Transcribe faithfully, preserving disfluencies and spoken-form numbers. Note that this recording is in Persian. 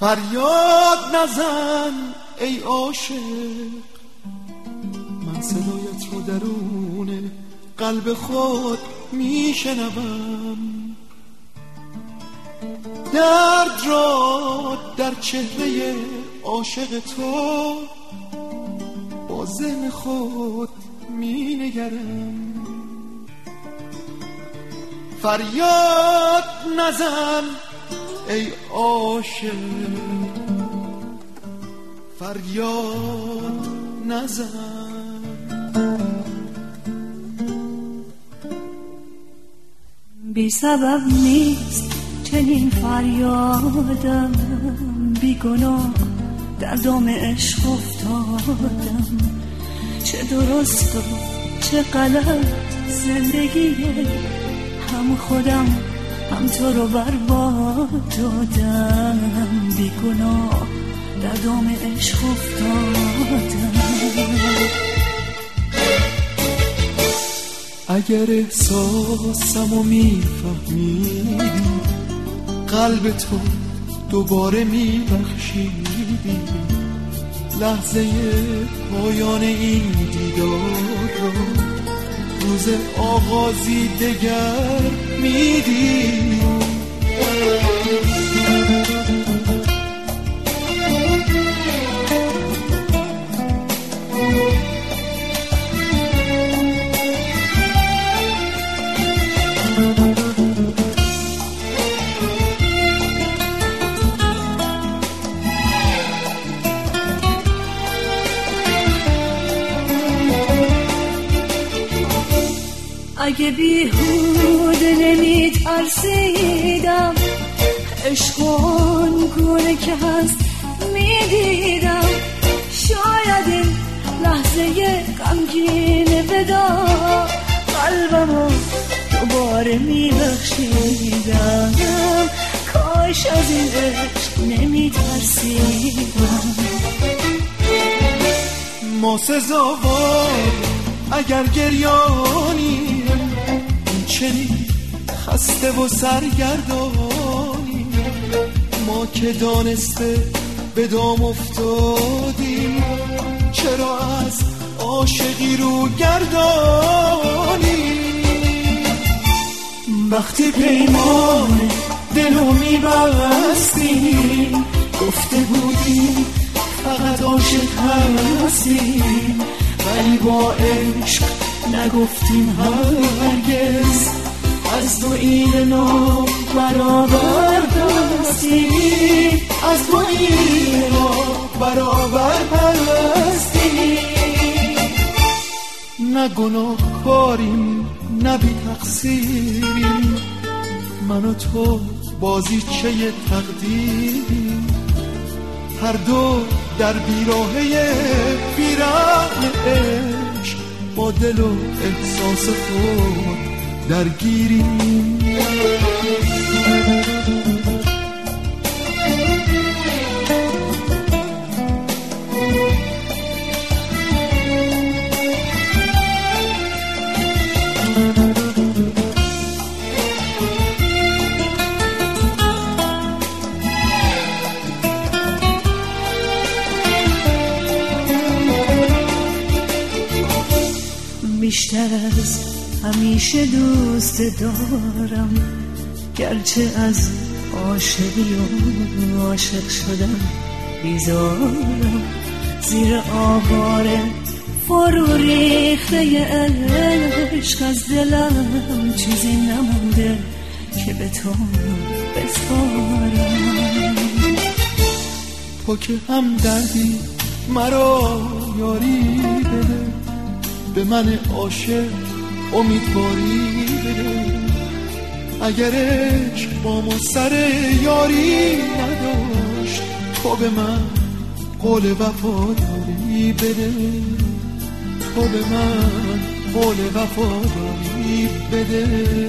فریاد نزن ای عاشق، من صدایت رو درون قلب خود میشنوم. درد را در چهره عاشق تو با ذهن خود مینگرم. فریاد نزن ای عاشق، فریاد نزن. بی سبب نیست چنین فریادم، بی گناه در دام عشق افتادم. چه درست و چه غلط زندگیه، هم خودم هم تو رو برباد دادم. بی گناه در دام عشق افتادم. اگر احساسمو میفهمیدی، قلب تو دوباره میبخشیدی، لحظه پایان این دیدار رو روز آغازی دگر میدی. اگه بیهوده نمی ترسیدم، عشق آنگونه که هست میدیدم، شاید این لحظه غمگین ودا قلبمو دوباره میبخشیدم. کاش از این عشق نمی ترسیدم. ما سزاوار اگر گریانی، چنین خسته و سرگردانی، ما که دانسته به دام افتادیم، چرا از عاشقی رو گردانی؟ وقتی پیمان دلو میبستیم، گفته بودیم فقط عاشق هستیم، ولی با عشق نگفتیم هرگز از تو این نوع برابر هستیم، از تو این نوع برابر هستیم. نه گناه کاریم نه بی تقصیریم، من و تو بازیچه تقدیریم، هر دو در بیراهه بیرحم عشق با دل و احساس خود درگیریم. بیشتر از همیشه دوست دارم، گرچه از عاشقی و عاشق شدم بیزارم. زیر آوار فرو ریخته عشق از دلم چیزی نمونده که به تو بسپارم. تو که هم دردی مرا یاری بده، به من عاشق امیدواری بده. اگر عشق با ما سر یاری نداشت، تو به من قول وفاداری بده، تو به من قول وفاداری بده.